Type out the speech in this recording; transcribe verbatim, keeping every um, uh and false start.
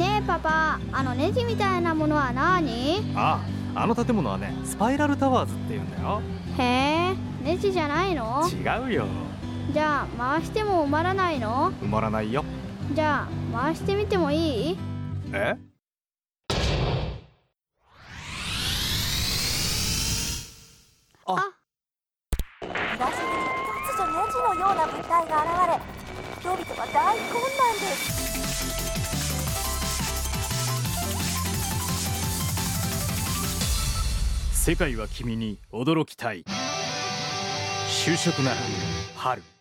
ねえパパ、あのネジみたいなものは何？ ああ、あの建物はね、スパイラルタワーズって言うんだよ。 へえ、ネジじゃないの？ 違うよ。 じゃあ回しても埋まらないの？ 埋まらないよ。 じゃあ回してみてもいい？ え？あ東に突如ネジのような物体が現れ、人々は大混乱です。 世界は君に驚きたい。就職なら春。